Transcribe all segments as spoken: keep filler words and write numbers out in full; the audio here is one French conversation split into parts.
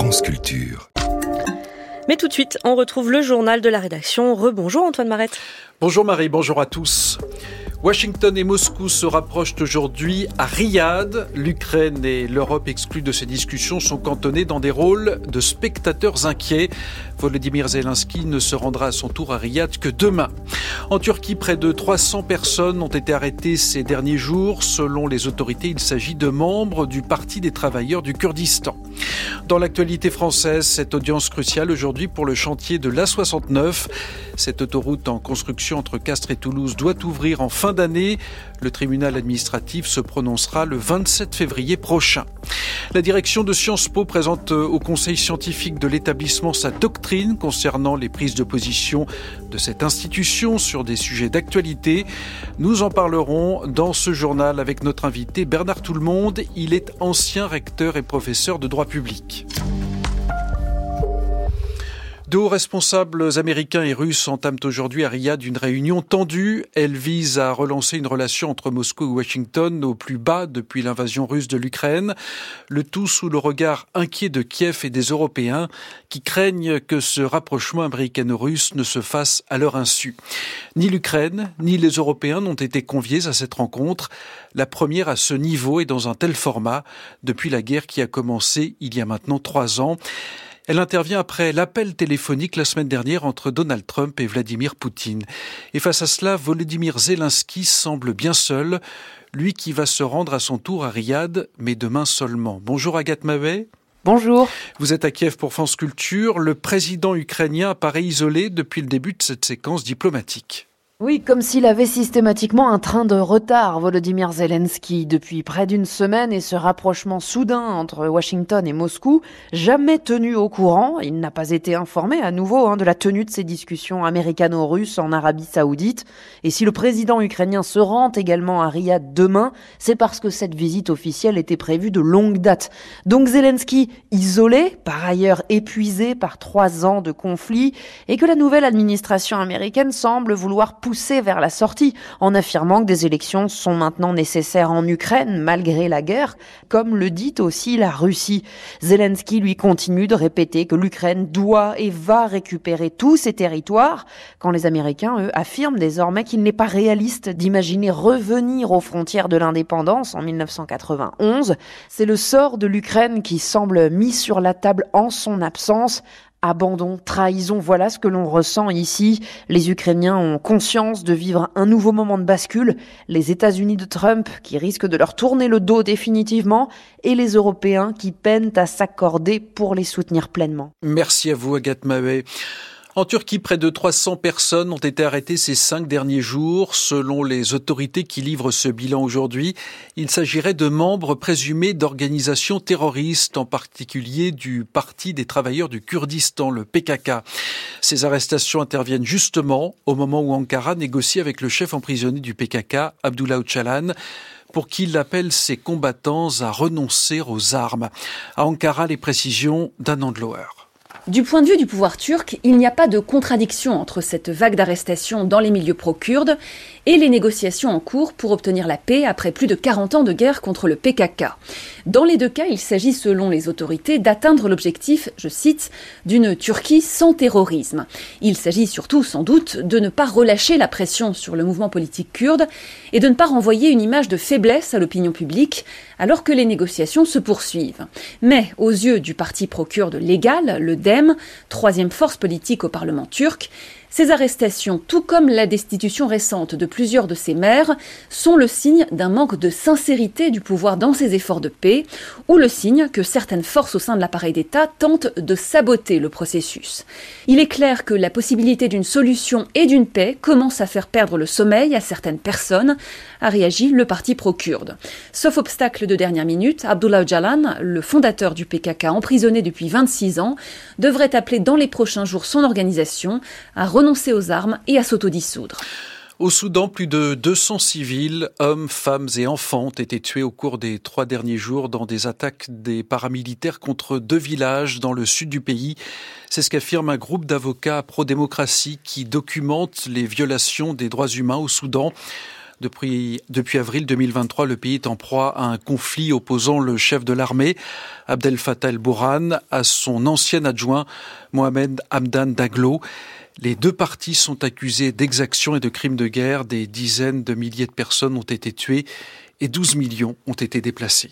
France Culture. Mais tout de suite, on retrouve le journal de la rédaction. Rebonjour Antoine Marette. Bonjour Marie, bonjour à tous. Washington et Moscou se rapprochent aujourd'hui à Riyad. L'Ukraine et l'Europe exclues de ces discussions sont cantonnées dans des rôles de spectateurs inquiets. Volodymyr Zelensky ne se rendra à son tour à Riyad que demain. En Turquie, près de trois cents personnes ont été arrêtées ces derniers jours. Selon les autorités, il s'agit de membres du Parti des travailleurs du Kurdistan. Dans l'actualité française, cette audience cruciale aujourd'hui pour le chantier de l'A soixante-neuf. Cette autoroute en construction entre Castres et Toulouse doit ouvrir en fin d'année. Le tribunal administratif se prononcera le vingt-sept février prochain. La direction de Sciences Po présente au conseil scientifique de l'établissement sa doctrine concernant les prises de position de cette institution sur des sujets d'actualité. Nous en parlerons dans ce journal avec notre invité Bernard Tout-le-Monde. Il est ancien recteur et professeur de droit public. De hauts responsables américains et russes entament aujourd'hui à Riyad une réunion tendue. Elle vise à relancer une relation entre Moscou et Washington au plus bas depuis l'invasion russe de l'Ukraine. Le tout sous le regard inquiet de Kiev et des Européens qui craignent que ce rapprochement américano-russe ne se fasse à leur insu. Ni l'Ukraine, ni les Européens n'ont été conviés à cette rencontre. La première à ce niveau et dans un tel format depuis la guerre qui a commencé il y a maintenant trois ans. Elle intervient après l'appel téléphonique la semaine dernière entre Donald Trump et Vladimir Poutine. Et face à cela, Volodymyr Zelensky semble bien seul, lui qui va se rendre à son tour à Riyad, mais demain seulement. Bonjour Agathe Mavet. Bonjour. Vous êtes à Kiev pour France Culture. Le président ukrainien apparaît isolé depuis le début de cette séquence diplomatique. Oui, comme s'il avait systématiquement un train de retard, Volodymyr Zelensky, depuis près d'une semaine, et ce rapprochement soudain entre Washington et Moscou, jamais tenu au courant. Il n'a pas été informé à nouveau hein, de la tenue de ces discussions américano-russes en Arabie Saoudite. Et si le président ukrainien se rend également à Riyad demain, c'est parce que cette visite officielle était prévue de longue date. Donc Zelensky isolé, par ailleurs épuisé par trois ans de conflit, et que la nouvelle administration américaine semble vouloir poussé vers la sortie, en affirmant que des élections sont maintenant nécessaires en Ukraine, malgré la guerre, comme le dit aussi la Russie. Zelensky, lui, continue de répéter que l'Ukraine doit et va récupérer tous ses territoires, quand les Américains, eux, affirment désormais qu'il n'est pas réaliste d'imaginer revenir aux frontières de l'indépendance en mille neuf cent quatre-vingt-onze. C'est le sort de l'Ukraine qui semble mis sur la table en son absence. Abandon, trahison, voilà ce que l'on ressent ici. Les Ukrainiens ont conscience de vivre un nouveau moment de bascule. Les États-Unis de Trump qui risquent de leur tourner le dos définitivement et les Européens qui peinent à s'accorder pour les soutenir pleinement. Merci à vous Agathe Mavet. En Turquie, près de trois cents personnes ont été arrêtées ces cinq derniers jours. Selon les autorités qui livrent ce bilan aujourd'hui, il s'agirait de membres présumés d'organisations terroristes, en particulier du Parti des travailleurs du Kurdistan, le P K K. Ces arrestations interviennent justement au moment où Ankara négocie avec le chef emprisonné du P K K, Abdullah Öcalan, pour qu'il appelle ses combattants à renoncer aux armes. À Ankara, les précisions d'Anand Lower. Du point de vue du pouvoir turc, il n'y a pas de contradiction entre cette vague d'arrestations dans les milieux pro-kurdes et les négociations en cours pour obtenir la paix après plus de quarante ans de guerre contre le P K K. Dans les deux cas, il s'agit selon les autorités d'atteindre l'objectif, je cite, d'une Turquie sans terrorisme. Il s'agit surtout, sans doute, de ne pas relâcher la pression sur le mouvement politique kurde et de ne pas renvoyer une image de faiblesse à l'opinion publique alors que les négociations se poursuivent. Mais aux yeux du parti pro-kurde légal, le D E M, troisième force politique au Parlement turc, ces arrestations, tout comme la destitution récente de plusieurs de ses maires, sont le signe d'un manque de sincérité du pouvoir dans ses efforts de paix, ou le signe que certaines forces au sein de l'appareil d'État tentent de saboter le processus. Il est clair que la possibilité d'une solution et d'une paix commence à faire perdre le sommeil à certaines personnes, a réagi le parti pro-kurde. Sauf obstacle de dernière minute, Abdullah Öcalan, le fondateur du P K K emprisonné depuis vingt-six ans, devrait appeler dans les prochains jours son organisation à renoncer aux armes et à s'autodissoudre. Au Soudan, plus de deux cents civils, hommes, femmes et enfants ont été tués au cours des trois derniers jours dans des attaques des paramilitaires contre deux villages dans le sud du pays. C'est ce qu'affirme un groupe d'avocats pro-démocratie qui documente les violations des droits humains au Soudan. Depuis, depuis avril deux mille vingt-trois, le pays est en proie à un conflit opposant le chef de l'armée, Abdel Fattah el-Burhan, à son ancien adjoint, Mohamed Hamdan Daglo. Les deux parties sont accusées d'exactions et de crimes de guerre. Des dizaines de milliers de personnes ont été tuées et douze millions ont été déplacés.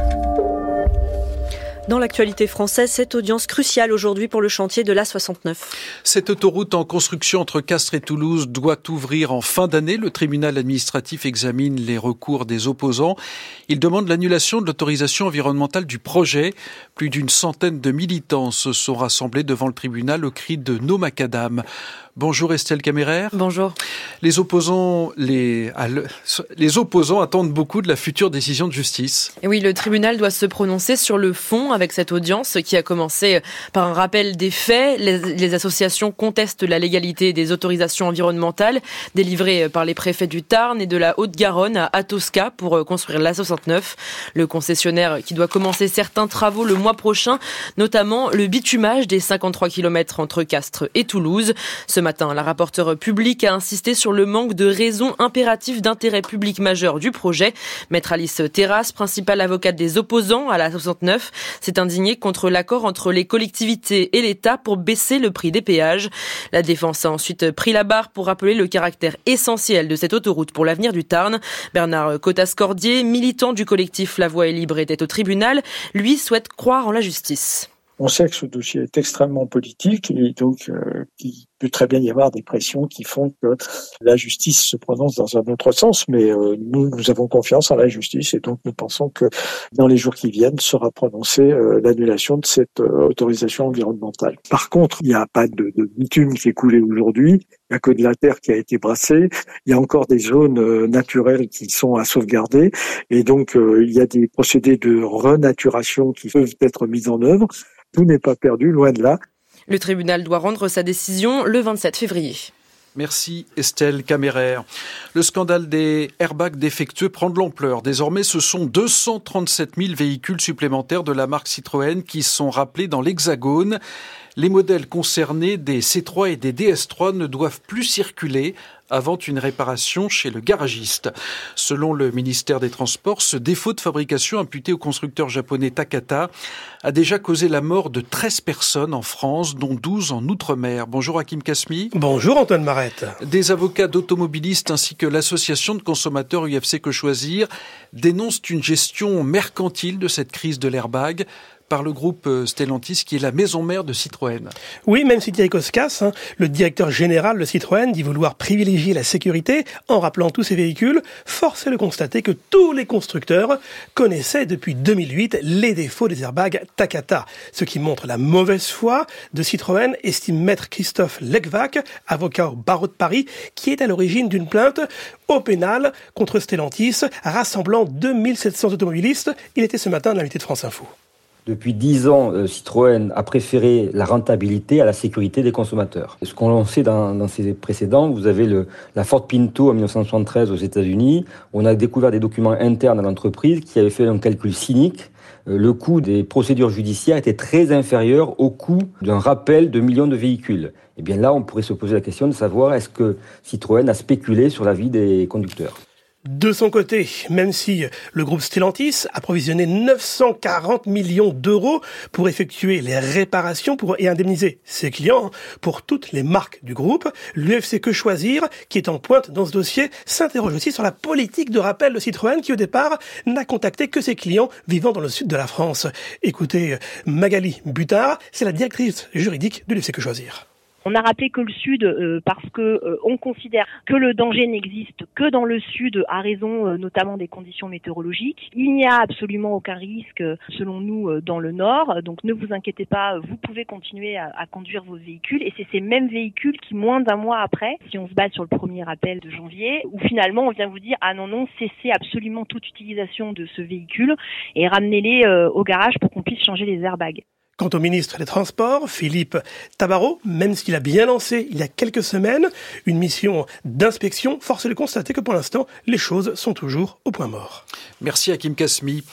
Dans l'actualité française, cette audience cruciale aujourd'hui pour le chantier de l'A soixante-neuf. Cette autoroute en construction entre Castres et Toulouse doit ouvrir en fin d'année. Le tribunal administratif examine les recours des opposants. Il demande l'annulation de l'autorisation environnementale du projet. Plus d'une centaine de militants se sont rassemblés devant le tribunal au cri de No Macadam. Bonjour Estelle Camérer. Bonjour. Les opposants, les, les opposants attendent beaucoup de la future décision de justice. Et oui, le tribunal doit se prononcer sur le fond avec cette audience qui a commencé par un rappel des faits. Les, les associations contestent la légalité des autorisations environnementales délivrées par les préfets du Tarn et de la Haute-Garonne à Atosca pour construire l'A soixante-neuf. Le concessionnaire qui doit commencer certains travaux le mois prochain, notamment le bitumage des cinquante-trois kilomètres entre Castres et Toulouse. Ce matin, la rapporteure publique a insisté sur le manque de raisons impératives d'intérêt public majeur du projet. Maître Alice Terrasse, principale avocate des opposants à l'A soixante-neuf, s'est indignée contre l'accord entre les collectivités et l'État pour baisser le prix des péages. La défense a ensuite pris la barre pour rappeler le caractère essentiel de cette autoroute pour l'avenir du Tarn. Bernard Cotas-Cordier, militant du collectif La Voie est libre, était au tribunal. Lui souhaite croire en la justice. On sait que ce dossier est extrêmement politique et donc euh, il peut très bien y avoir des pressions qui font que la justice se prononce dans un autre sens, mais euh, nous, nous avons confiance en la justice et donc nous pensons que dans les jours qui viennent sera prononcée euh, l'annulation de cette euh, autorisation environnementale. Par contre, il n'y a pas de, de bitume qui est coulé aujourd'hui, il n'y a que de la terre qui a été brassée, il y a encore des zones euh, naturelles qui sont à sauvegarder et donc euh, il y a des procédés de renaturation qui peuvent être mis en œuvre. Tout n'est pas perdu, loin de là. Le tribunal doit rendre sa décision le vingt-sept février. Merci Estelle Camérer. Le scandale des airbags défectueux prend de l'ampleur. Désormais, ce sont deux cent trente-sept mille véhicules supplémentaires de la marque Citroën qui sont rappelés dans l'Hexagone. Les modèles concernés des C trois et des D S trois ne doivent plus circuler avant une réparation chez le garagiste. Selon le ministère des Transports, ce défaut de fabrication imputé au constructeur japonais Takata a déjà causé la mort de treize personnes en France, dont douze en Outre-mer. Bonjour Hakim Kasmi. Bonjour Antoine Marette. Des avocats d'automobilistes ainsi que l'association de consommateurs U F C Que Choisir dénoncent une gestion mercantile de cette crise de l'airbag par le groupe Stellantis, qui est la maison mère de Citroën. Oui, même si Thierry Koskas, hein, le directeur général de Citroën, dit vouloir privilégier la sécurité en rappelant tous ses véhicules, force est de constater que tous les constructeurs connaissaient depuis deux mille huit les défauts des airbags Takata, ce qui montre la mauvaise foi de Citroën, estime maître Christophe Legvac, avocat au barreau de Paris, qui est à l'origine d'une plainte au pénal contre Stellantis, rassemblant deux mille sept cents automobilistes. Il était ce matin l'invité de France Info. Depuis dix ans, euh, Citroën a préféré la rentabilité à la sécurité des consommateurs. Ce qu'on sait dans, dans ces précédents, vous avez le, la Ford Pinto en dix-neuf cent soixante-treize aux États-Unis. On a découvert des documents internes à l'entreprise qui avaient fait un calcul cynique. Euh, le coût des procédures judiciaires était très inférieur au coût d'un rappel de millions de véhicules. Et bien là, on pourrait se poser la question de savoir est-ce que Citroën a spéculé sur la vie des conducteurs. De son côté, même si le groupe Stellantis a provisionné neuf cent quarante millions d'euros pour effectuer les réparations pour, et indemniser ses clients pour toutes les marques du groupe, l'U F C Que Choisir, qui est en pointe dans ce dossier, s'interroge aussi sur la politique de rappel de Citroën qui, au départ, n'a contacté que ses clients vivant dans le sud de la France. Écoutez, Magali Butard, c'est la directrice juridique de l'U F C Que Choisir. On a rappelé que le Sud, euh, parce que euh, on considère que le danger n'existe que dans le Sud, à raison euh, notamment des conditions météorologiques. Il n'y a absolument aucun risque, selon nous, euh, dans le Nord. Donc ne vous inquiétez pas, vous pouvez continuer à, à conduire vos véhicules. Et c'est ces mêmes véhicules qui, moins d'un mois après, si on se base sur le premier rappel de janvier, où finalement on vient vous dire ah non non, cessez absolument toute utilisation de ce véhicule et ramenez-les euh, au garage pour qu'on puisse changer les airbags. Quant au ministre des Transports, Philippe Tabarot, même s'il a bien lancé il y a quelques semaines une mission d'inspection, force est de constater que pour l'instant, les choses sont toujours au point mort. Merci Hakim Kasmi.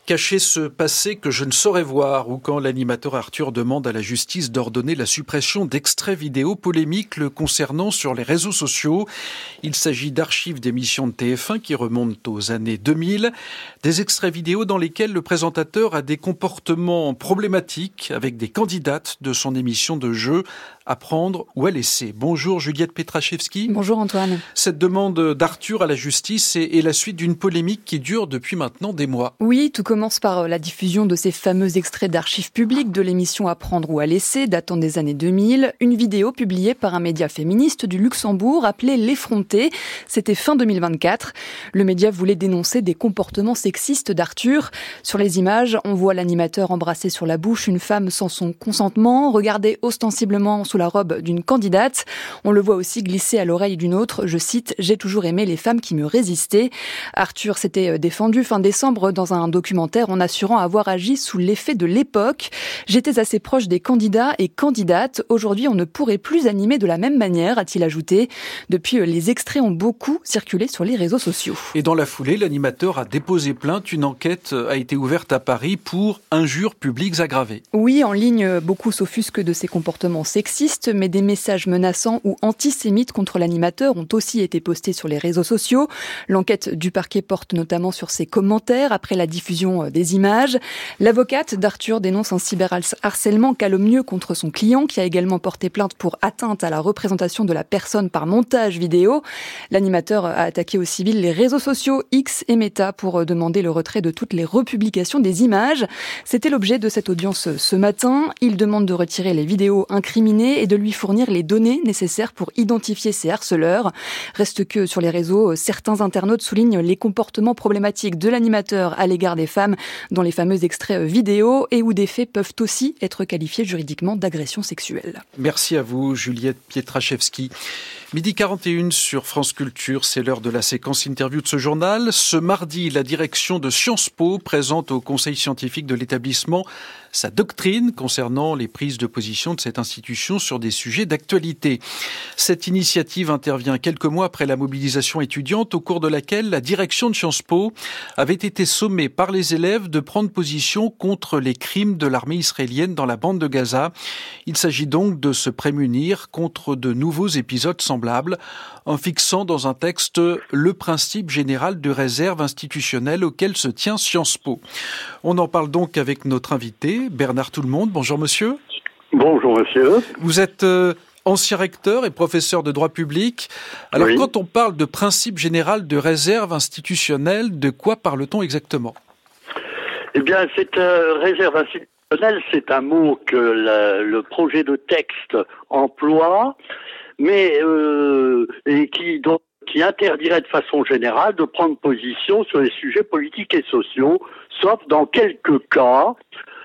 Cacher ce passé que je ne saurais voir, ou quand l'animateur Arthur demande à la justice d'ordonner la suppression d'extraits vidéo polémiques le concernant sur les réseaux sociaux. Il s'agit d'archives d'émissions de T F un qui remontent aux années deux mille, des extraits vidéo dans lesquels le présentateur a des comportements problématiques avec des candidates de son émission de jeu à prendre ou à laisser. Bonjour Juliette Petraszewski. Bonjour Antoine. Cette demande d'Arthur à la justice est, est la suite d'une polémique qui dure depuis maintenant des mois. Oui, tout commence par la diffusion de ces fameux extraits d'archives publiques de l'émission À prendre ou à laisser, datant des années deux mille. Une vidéo publiée par un média féministe du Luxembourg appelé L'Effronté. C'était fin deux mille vingt-quatre. Le média voulait dénoncer des comportements sexistes d'Arthur. Sur les images, on voit l'animateur embrasser sur la bouche une femme sans son consentement, regarder ostensiblement sous la robe d'une candidate. On le voit aussi glisser à l'oreille d'une autre, je cite, « J'ai toujours aimé les femmes qui me résistaient ». Arthur s'était défendu fin décembre dans un documentaire en assurant avoir agi sous l'effet de l'époque. « J'étais assez proche des candidats et candidates. Aujourd'hui, on ne pourrait plus animer de la même manière », a-t-il ajouté. Depuis, les extraits ont beaucoup circulé sur les réseaux sociaux. Et dans la foulée, l'animateur a déposé plainte. Une enquête a été ouverte à Paris pour injures publiques aggravées. Oui, en ligne, beaucoup s'offusquent de ces comportements sexistes, mais des messages menaçants ou antisémites contre l'animateur ont aussi été postés sur les réseaux sociaux. L'enquête du parquet porte notamment sur ses commentaires après la diffusion des images. L'avocate d'Arthur dénonce un cyberharcèlement calomnieux contre son client qui a également porté plainte pour atteinte à la représentation de la personne par montage vidéo. L'animateur a attaqué au civil les réseaux sociaux X et Meta pour demander le retrait de toutes les republications des images. C'était l'objet de cette audience ce matin. Il demande de retirer les vidéos incriminées et de lui fournir les données nécessaires pour identifier ses harceleurs. Reste que sur les réseaux, certains internautes soulignent les comportements problématiques de l'animateur à l'égard des femmes dans les fameux extraits vidéo et où des faits peuvent aussi être qualifiés juridiquement d'agression sexuelle. Merci à vous, Juliette Pietraszewski. Midi quarante et une sur France Culture, c'est l'heure de la séquence interview de ce journal. Ce mardi, la direction de Sciences Po présente au conseil scientifique de l'établissement sa doctrine concernant les prises de position de cette institution sur des sujets d'actualité. Cette initiative intervient quelques mois après la mobilisation étudiante au cours de laquelle la direction de Sciences Po avait été sommée par les élèves de prendre position contre les crimes de l'armée israélienne dans la bande de Gaza. Il s'agit donc de se prémunir contre de nouveaux épisodes semblables en fixant dans un texte le principe général de réserve institutionnelle auquel se tient Sciences Po. On en parle donc avec notre invité, Bernard Tout-le-Monde. Bonjour monsieur. Bonjour monsieur. Vous êtes euh, ancien recteur et professeur de droit public. Alors oui. Quand on parle de principe général de réserve institutionnelle, de quoi parle-t-on exactement ? Eh bien, cette euh, réserve institutionnelle, c'est un mot que la, le projet de texte emploie, mais euh, et qui donc qui interdirait de façon générale de prendre position sur les sujets politiques et sociaux, sauf dans quelques cas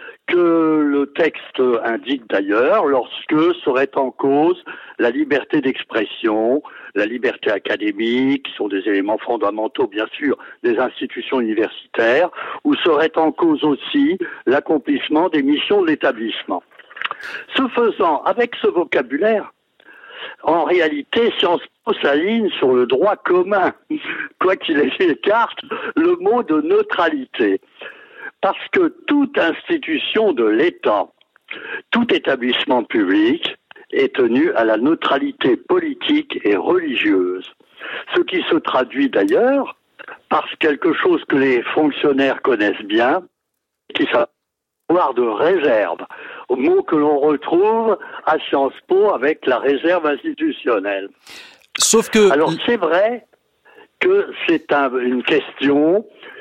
que le texte indique d'ailleurs, lorsque serait en cause la liberté d'expression, la liberté académique, qui sont des éléments fondamentaux bien sûr des institutions universitaires, ou serait en cause aussi l'accomplissement des missions de l'établissement. Ce faisant, avec ce vocabulaire, en réalité, Sciences Po s'aligne sur le droit commun, quoiqu'il écarte le mot de neutralité. Parce que toute institution de l'État, tout établissement public est tenu à la neutralité politique et religieuse. Ce qui se traduit d'ailleurs par quelque chose que les fonctionnaires connaissent bien, qui s'appelle de réserve, au mot que l'on retrouve à Sciences Po avec la réserve institutionnelle. Sauf que... Alors c'est vrai que c'est un, une question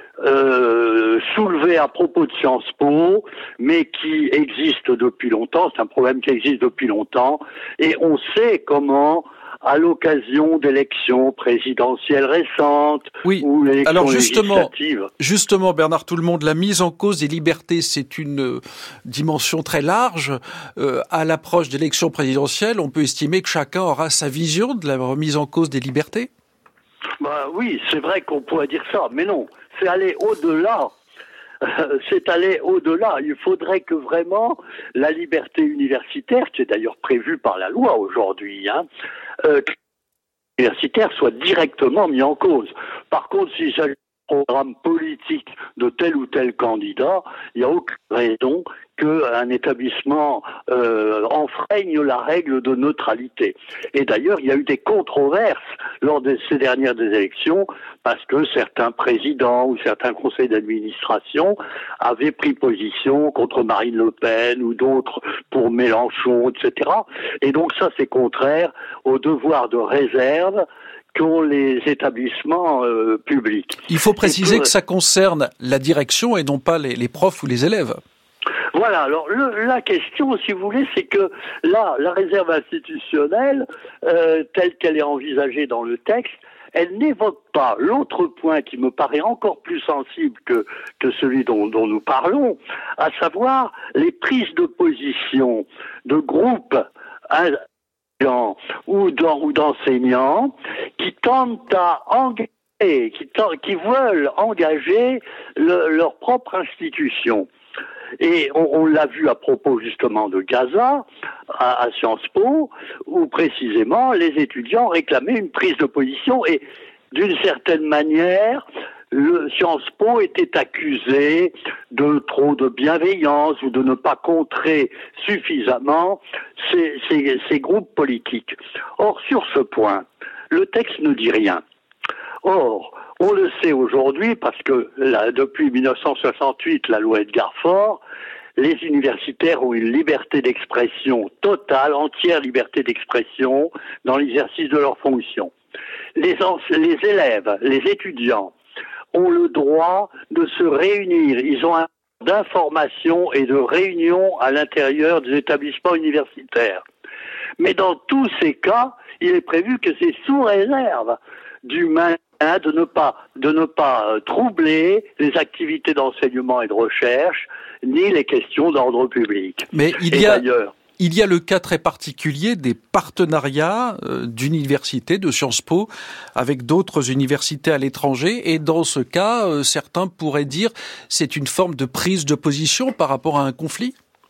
euh, soulevée à propos de Sciences Po, mais qui existe depuis longtemps, c'est un problème qui existe depuis longtemps, et on sait comment, à l'occasion d'élections présidentielles récentes, oui. ou l'élection Alors justement, législative. Justement, Bernard Tout-le-Monde, la mise en cause des libertés, c'est une euh, dimension très large. Euh, à l'approche d'élections présidentielles, on peut estimer que chacun aura sa vision de la remise en cause des libertés. Bah oui, c'est vrai qu'on pourrait dire ça, mais non, c'est aller au-delà. Euh, c'est aller au-delà. Il faudrait que vraiment la liberté universitaire, qui est d'ailleurs prévue par la loi aujourd'hui, hein, euh, universitaire soit directement mis en cause. Par contre, s'il s'agit programme politique de tel ou tel candidat, il n'y a aucune raison qu'un établissement euh, enfreigne la règle de neutralité. Et d'ailleurs, il y a eu des controverses lors de ces dernières élections parce que certains présidents ou certains conseils d'administration avaient pris position contre Marine Le Pen ou d'autres pour Mélenchon, et cetera. Et donc ça, c'est contraire au devoir de réserve qu'ont les établissements euh, publics. Il faut préciser que, que ça concerne la direction et non pas les, les profs ou les élèves. Voilà, alors le, la question, si vous voulez, c'est que là, la réserve institutionnelle, euh, telle qu'elle est envisagée dans le texte, elle n'évoque pas l'autre point qui me paraît encore plus sensible que, que celui dont, dont nous parlons, à savoir les prises de position de groupes hein, ou d'enseignants qui tentent à engager, qui, tentent, qui veulent engager le, leur propre institution. Et on, on l'a vu à propos justement de Gaza, à, à Sciences Po, où précisément les étudiants réclamaient une prise de position et d'une certaine manière, le Sciences Po était accusé de trop de bienveillance ou de ne pas contrer suffisamment ces, ces, ces groupes politiques. Or, sur ce point, le texte ne dit rien. Or, on le sait aujourd'hui parce que là, depuis mille neuf cent soixante-huit, la loi Edgar Faure, les universitaires ont une liberté d'expression totale, entière liberté d'expression dans l'exercice de leurs fonctions. Les, les élèves, les étudiants ont le droit de se réunir. Ils ont un droit d'information et de réunion à l'intérieur des établissements universitaires. Mais dans tous ces cas, il est prévu que c'est sous réserve du maintien de ne pas, de ne pas troubler les activités d'enseignement et de recherche, ni les questions d'ordre public. Mais il et y a... d'ailleurs, Il y a le cas très particulier des partenariats euh, d'universités, de Sciences Po, avec d'autres universités à l'étranger. Et dans ce cas, euh, certains pourraient dire c'est une forme de prise de position par rapport à un conflit.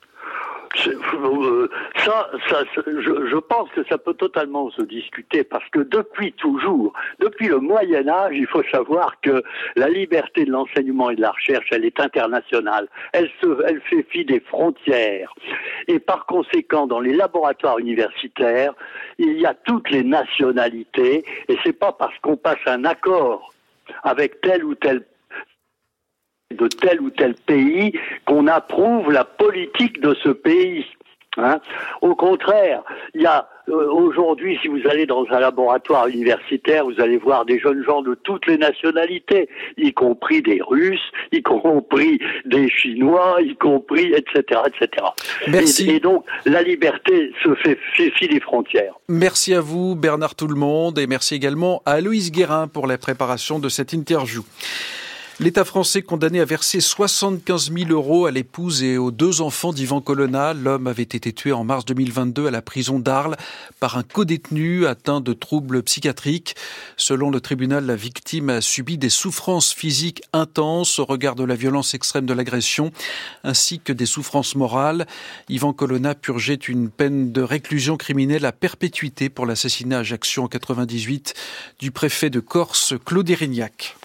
Ça, ça, je, je pense que ça peut totalement se discuter parce que depuis toujours, depuis le Moyen Âge, il faut savoir que la liberté de l'enseignement et de la recherche, elle est internationale. Elle se, elle fait fi des frontières. Et par conséquent, dans les laboratoires universitaires, il y a toutes les nationalités. Et c'est pas parce qu'on passe un accord avec tel ou tel de tel ou tel pays qu'on approuve la politique de ce pays. Hein. Au contraire, il y a euh, aujourd'hui, si vous allez dans un laboratoire universitaire, vous allez voir des jeunes gens de toutes les nationalités, y compris des Russes, y compris des Chinois, y compris et cetera, et cetera. Merci. Et, et donc la liberté se fait, fait fi des frontières. Merci à vous, Bernard Tout-le-Monde, et merci également à Aloïse Guérin pour la préparation de cette interview. L'État français condamné à verser soixante-quinze mille euros à l'épouse et aux deux enfants d'Ivan Colonna. L'homme avait été tué en mars deux mille vingt-deux à la prison d'Arles par un codétenu atteint de troubles psychiatriques. Selon le tribunal, la victime a subi des souffrances physiques intenses au regard de la violence extrême de l'agression, ainsi que des souffrances morales. Ivan Colonna purgeait une peine de réclusion criminelle à perpétuité pour l'assassinat à Ajaccio en quatre-vingt-dix-huit du préfet de Corse, Claude Erignac.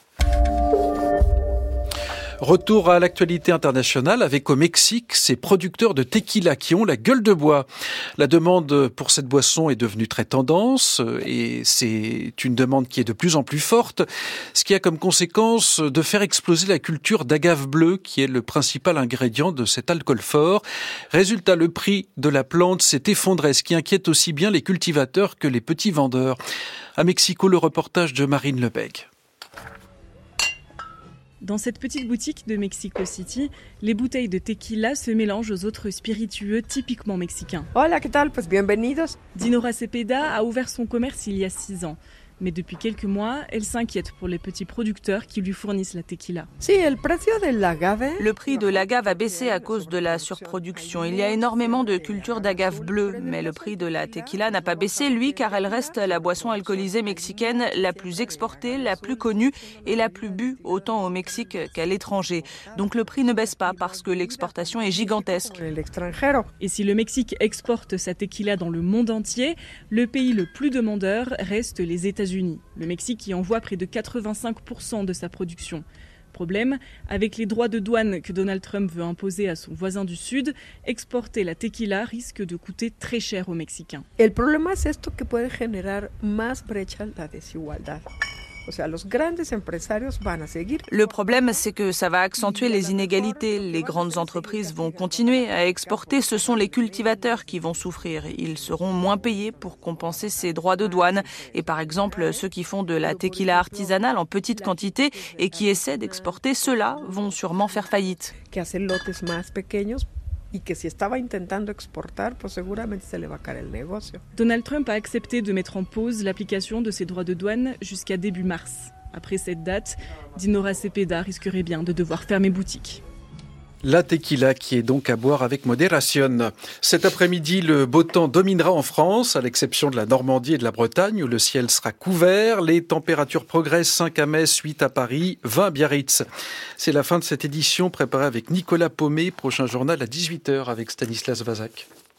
Retour à l'actualité internationale avec au Mexique ces producteurs de tequila qui ont la gueule de bois. La demande pour cette boisson est devenue très tendance et c'est une demande qui est de plus en plus forte, ce qui a comme conséquence de faire exploser la culture d'agave bleue qui est le principal ingrédient de cet alcool fort. Résultat, le prix de la plante s'est effondré, ce qui inquiète aussi bien les cultivateurs que les petits vendeurs. À Mexico, le reportage de Marine Lebègue. Dans cette petite boutique de Mexico City, les bouteilles de tequila se mélangent aux autres spiritueux typiquement mexicains. Hola, ¿qué tal? Pues bienvenidos. Dinora Cepeda a ouvert son commerce il y a six ans. Mais depuis quelques mois, elle s'inquiète pour les petits producteurs qui lui fournissent la tequila. Sí, el precio del agave. Le prix de l'agave a baissé à cause de la surproduction. Il y a énormément de cultures d'agave bleue, mais le prix de la tequila n'a pas baissé, lui, car elle reste la boisson alcoolisée mexicaine la plus exportée, la plus connue et la plus bue, autant au Mexique qu'à l'étranger. Donc le prix ne baisse pas parce que l'exportation est gigantesque. Et si le Mexique exporte sa tequila dans le monde entier, le pays le plus demandeur reste les États-Unis. États-Unis, le Mexique y envoie près de quatre-vingt-cinq pour cent de sa production. Problème, avec les droits de douane que Donald Trump veut imposer à son voisin du Sud, exporter la tequila risque de coûter très cher aux Mexicains. El problema es esto que puede generar más brecha la desigualdad. O sea, los grandes empresarios van a seguir. Le problème, c'est que ça va accentuer les inégalités. Les grandes entreprises vont continuer à exporter. Ce sont les cultivateurs qui vont souffrir. Ils seront moins payés pour compenser ces droits de douane. Et par exemple, ceux qui font de la tequila artisanale en petite quantité et qui essaient d'exporter, ceux-là vont sûrement faire faillite. Que hacen lotes más pequeños. Y que si estaba intentando exportar, pues seguramente se le va a caer el negocio. Donald Trump a accepté de mettre en pause l'application de ses droits de douane jusqu'à début mars. Après cette date, Dinora Cepeda risquerait bien de devoir fermer boutique. La tequila qui est donc à boire avec modération. Cet après-midi, le beau temps dominera en France, à l'exception de la Normandie et de la Bretagne, où le ciel sera couvert. Les températures progressent, cinq à Metz, huit à Paris, vingt à Biarritz. C'est la fin de cette édition préparée avec Nicolas Paumet. Prochain journal à dix-huit heures avec Stanislas Vazak.